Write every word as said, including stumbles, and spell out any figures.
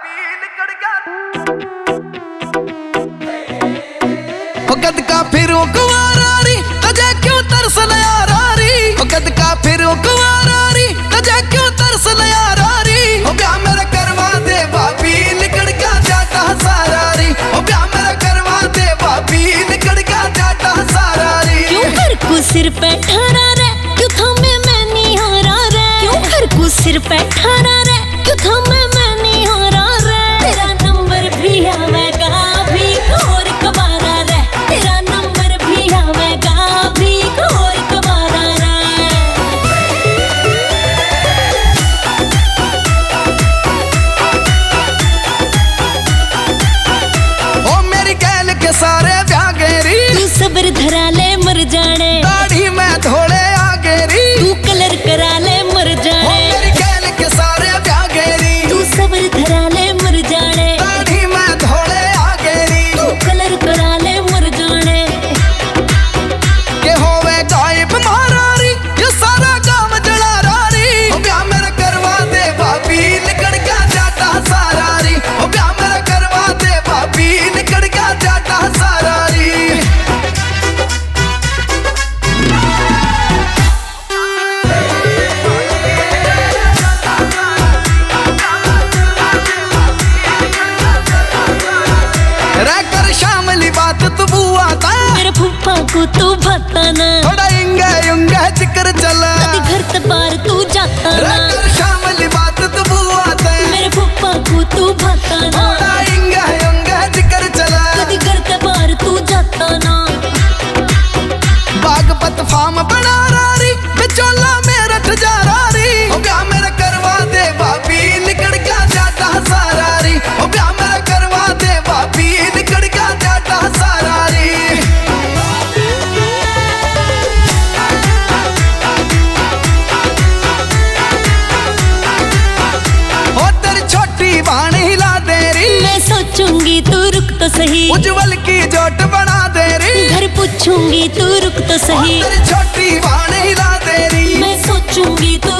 कद का फिरो कुंवारी तजे क्यों तरस यारी, कद का फिरो कुंवारी तजे क्यों तरस यारी। हो ब्याह मेरा करवा दे भाभी निकल का जाता सारारी, हो ब्याह मेरा करवा दे भाभी निकल का जाता सारारी। क्यों हर को सिर पे ठारा रे, क्यों थमे मैं नहीं हारा रे। क्यों हर को सिर पे ठारा रे, क्यों थमे मैं नहीं हारा रे। तेरा नंबर भी आवेगा भी और कबारा रे, तेरा नंबर भी आवेगा भी और कबारा रे। ओ मेरी गैल के सारे ब्याह गेरी, तू सब्र धरा ले मर जाने, दाढ़ी में धोले आ गेरी। तू कलर करा ले मर ओ जाने, मेरी गैल के सारे ब्याह गेरी, तू सब्र धरा ले मर जाने, दाढ़ी में धोले आ गेरी। तू कलर करा ले मर जाने। के होवे गायब महारारी ये सारा काम जला रारी। हो ब्याह मेरा करवा दे भाभी निकल का जाता सारारी, हो ब्याह मेरा करवा दे भाभी निकल का जाता सारारी। रहकर शामली बात तू बुआ ता, मेरे फूफा को तू भाता ना, थोड़ा इंगे उंगे जिक्र चला। कभी घर से बाहर तू जाता ना, रहकर शामली बात तू बुआ ता, मेरे फूफा को तू भाता ना, थोड़ा इंगे उंगे जिक्र चला। कभी घर से बाहर तू जाता ना। बागपत फार्म बना रारी बिचौला मेरा ठजारारी। हो ब्याह मेरा करवा दे भाभी निकल का जाता सारारी, हो ब्याह मेरा करवा दे भाभी निकल का जाता सारारी। हो तेरी छोटी बाण हिला देरी, मैं सोचूंगी तू रुक तो सही, उज्जवल की जोट बना देरी। घर पूछूंगी तू रुक तो हो सही, तेरी छोटी बाण हिला देरी, मैं सोचूंगी तू